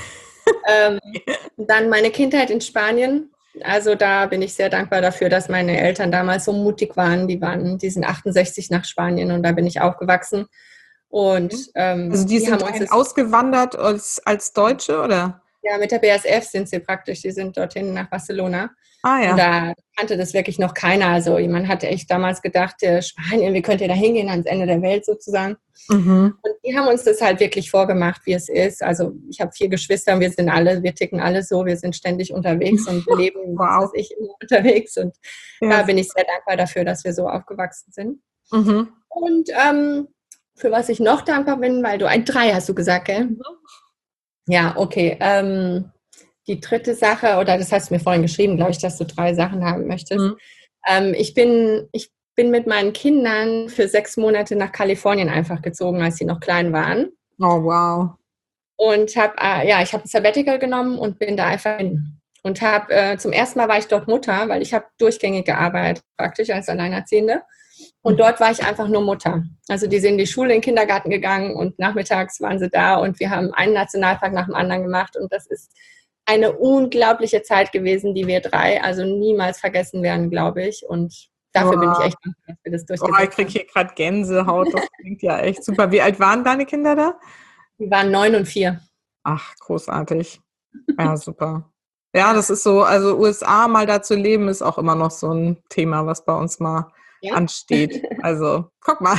Dann meine Kindheit in Spanien. Also da bin ich sehr dankbar dafür, dass meine Eltern damals so mutig waren. Die sind 68 nach Spanien und da bin ich aufgewachsen. Und also die sind ausgewandert als Deutsche, oder? Ja, mit der BASF sind sie praktisch. Die sind dorthin nach Barcelona. Ah ja. Und da kannte das wirklich noch keiner. Also man hatte echt damals gedacht, Spanien, wie könnt ihr da hingehen, ans Ende der Welt sozusagen. Und die haben uns das halt wirklich vorgemacht, wie es ist. Also ich habe 4 Geschwister und wir ticken alle so, wir sind ständig unterwegs und leben, wow. immer unterwegs. Und da bin ich sehr dankbar dafür, dass wir so aufgewachsen sind. Und für was ich noch dankbar bin, weil 3 hast du gesagt, gell? Ja, okay. Die dritte Sache, oder das hast du mir vorhin geschrieben, glaube ich, dass du 3 Sachen haben möchtest. Ich bin mit meinen Kindern für 6 Monate nach Kalifornien einfach gezogen, als sie noch klein waren. Oh, wow. Und ich habe ein Sabbatical genommen und bin da einfach hin. Und zum ersten Mal war ich dort Mutter, weil ich habe durchgängig gearbeitet, praktisch als Alleinerziehende. Und dort war ich einfach nur Mutter. Also die sind in die Schule, in den Kindergarten gegangen und nachmittags waren sie da und wir haben einen Nationalpark nach dem anderen gemacht. Und das ist eine unglaubliche Zeit gewesen, die wir 3 also niemals vergessen werden, glaube ich. Und dafür bin ich echt dankbar, dass wir das durchgesetzt haben. Ich kriege hier gerade Gänsehaut. Das klingt ja echt super. Wie alt waren deine Kinder da? Die waren 9 und 4. Ach, großartig. Ja, super. Ja, das ist so, also USA mal da zu leben, ist auch immer noch so ein Thema, was bei uns mal ansteht. Also, guck mal.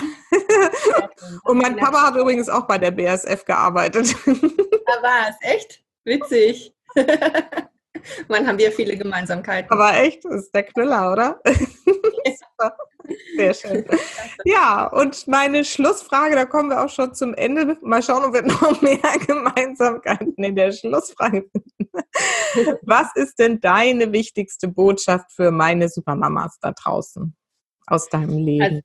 Und mein Papa hat übrigens auch bei der BASF gearbeitet. Da war es. Echt? Witzig. Mann, haben wir viele Gemeinsamkeiten. Aber echt, das ist der Knüller, oder? Super. Sehr schön. Ja, und meine Schlussfrage, da kommen wir auch schon zum Ende. Mal schauen, ob wir noch mehr Gemeinsamkeiten in der Schlussfrage finden. Was ist denn deine wichtigste Botschaft für meine Supermamas da draußen aus deinem Leben?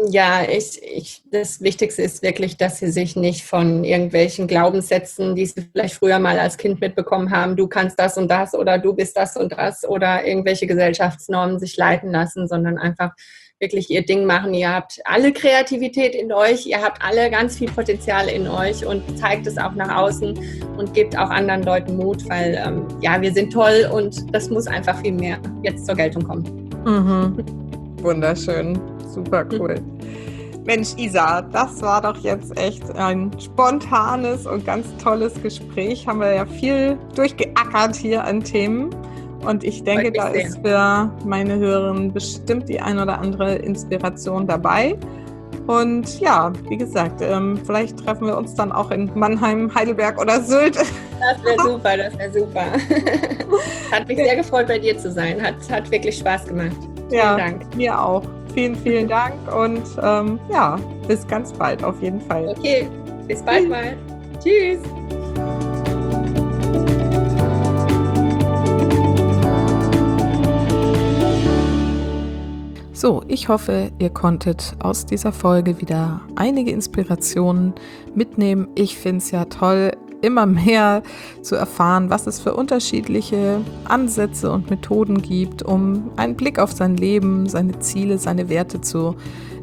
Das Wichtigste ist wirklich, dass sie sich nicht von irgendwelchen Glaubenssätzen, die sie vielleicht früher mal als Kind mitbekommen haben, du kannst das und das oder du bist das und das oder irgendwelche Gesellschaftsnormen sich leiten lassen, sondern einfach wirklich ihr Ding machen. Ihr habt alle Kreativität in euch, ihr habt alle ganz viel Potenzial in euch und zeigt es auch nach außen und gebt auch anderen Leuten Mut, weil wir sind toll und das muss einfach viel mehr jetzt zur Geltung kommen. Wunderschön. Super cool. Mensch, Isa, das war doch jetzt echt ein spontanes und ganz tolles Gespräch. Haben wir ja viel durchgeackert hier an Themen. Und ich denke, da ist für meine Hörerinnen bestimmt die ein oder andere Inspiration dabei. Und ja, wie gesagt, vielleicht treffen wir uns dann auch in Mannheim, Heidelberg oder Sylt. Das wäre super. Hat mich sehr gefreut, bei dir zu sein. Hat wirklich Spaß gemacht. Vielen Dank. Mir auch. Vielen, vielen Dank und bis ganz bald auf jeden Fall. Okay, bis bald mal. Tschüss. So, ich hoffe, ihr konntet aus dieser Folge wieder einige Inspirationen mitnehmen. Ich finde es ja toll, immer mehr zu erfahren, was es für unterschiedliche Ansätze und Methoden gibt, um einen Blick auf sein Leben, seine Ziele, seine Werte zu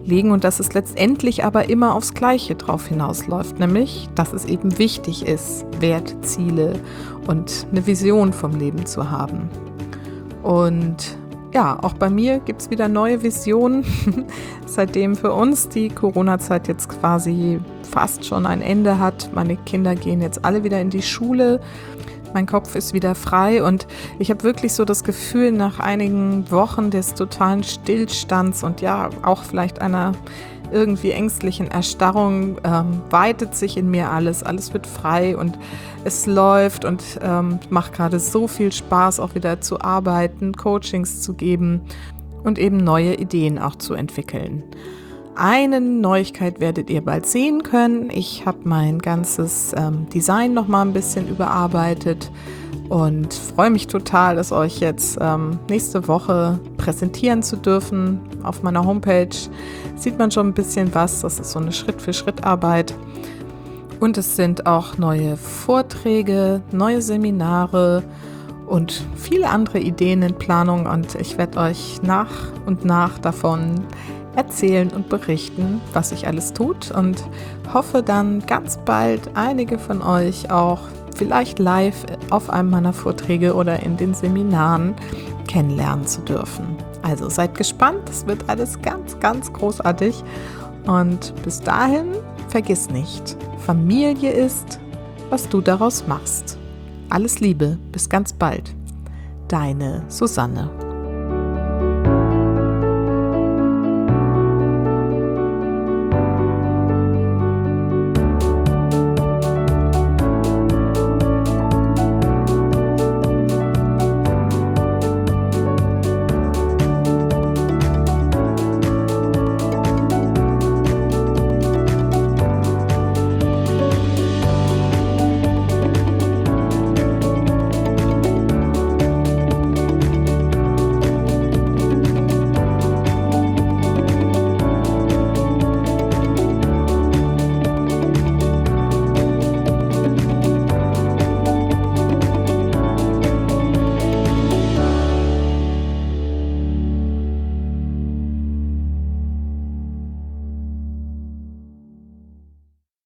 legen und dass es letztendlich aber immer aufs Gleiche drauf hinausläuft, nämlich, dass es eben wichtig ist, Werte, Ziele und eine Vision vom Leben zu haben. Und ja, auch bei mir gibt es wieder neue Visionen, seitdem für uns die Corona-Zeit jetzt quasi fast schon ein Ende hat. Meine Kinder gehen jetzt alle wieder in die Schule. Mein Kopf ist wieder frei und ich habe wirklich so das Gefühl, nach einigen Wochen des totalen Stillstands und ja, auch vielleicht einer irgendwie ängstlichen Erstarrung, weitet sich in mir alles wird frei und es läuft und macht gerade so viel Spaß, auch wieder zu arbeiten, Coachings zu geben und eben neue Ideen auch zu entwickeln. Eine Neuigkeit werdet ihr bald sehen können. Ich habe mein ganzes Design nochmal ein bisschen überarbeitet und freue mich total, das euch jetzt nächste Woche präsentieren zu dürfen. Auf meiner Homepage sieht man schon ein bisschen was. Das ist so eine Schritt-für-Schritt-Arbeit. Und es sind auch neue Vorträge, neue Seminare und viele andere Ideen in Planung. Und ich werde euch nach und nach davon erzählen und berichten, was sich alles tut und hoffe dann ganz bald einige von euch auch vielleicht live auf einem meiner Vorträge oder in den Seminaren kennenlernen zu dürfen. Also seid gespannt, es wird alles ganz, ganz großartig und bis dahin vergiss nicht, Familie ist, was du daraus machst. Alles Liebe, bis ganz bald. Deine Susanne.